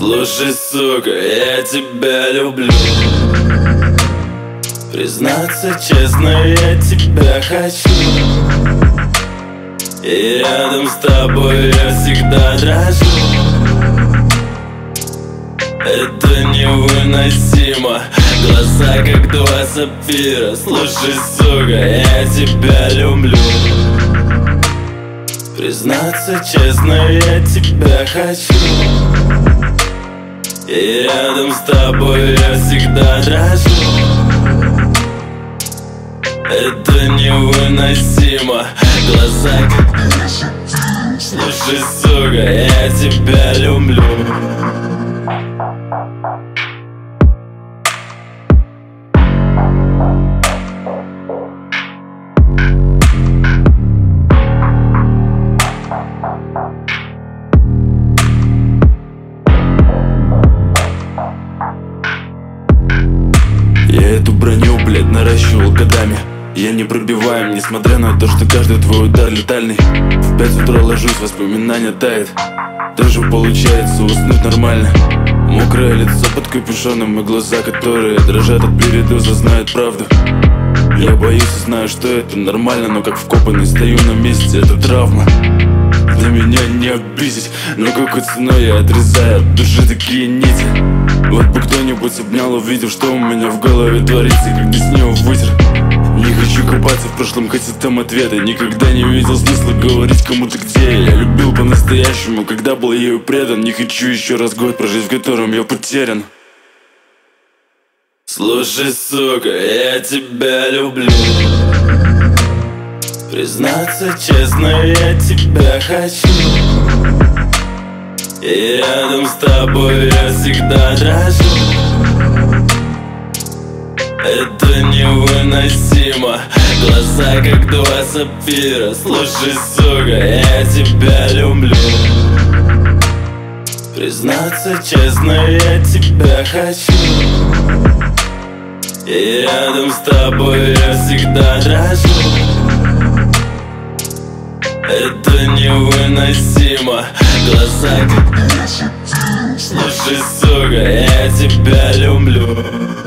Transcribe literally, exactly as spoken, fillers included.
Слушай, сука, я тебя люблю. Признаться честно, я тебя хочу. И рядом с тобой я всегда дрожу. Это невыносимо. Глаза как два сапфира. Слушай, сука, я тебя люблю. Признаться честно, я тебя хочу. И рядом с тобой я всегда дрожу. Это невыносимо. Глаза как... Слушай, сука, я тебя люблю. Я эту броню, блядь, наращивал годами. Я не пробиваем, несмотря на то, что каждый твой удар летальный. В пять утра ложусь, воспоминания тает. Даже получается уснуть нормально. Мокрое лицо под капюшоном и глаза, которые дрожат от передоза, знают правду. Я боюсь и знаю, что это нормально, но как вкопанный стою на месте, это травма. Для меня не обидеть, но какой ценой я отрезаю от души такие нити. Вот бы кто-нибудь обнял, увидев, что у меня в голове творится, как без него вытер. Не хочу копаться в прошлом, хотя там ответы. Никогда не видел смысла говорить кому-то, где я. Я любил по-настоящему, когда был ею предан. Не хочу еще раз год прожить, в котором я потерян. Слушай, сука, я тебя люблю. Признаться честно, я тебя хочу. И рядом с тобой я всегда дрожу. Это невыносимо. Глаза как два сапфира. Слушай, сука, я тебя люблю. Признаться честно, я тебя хочу. И рядом с тобой я всегда дрожу. Это невыносимо. Глаза как... Слушай, сука, я тебя люблю.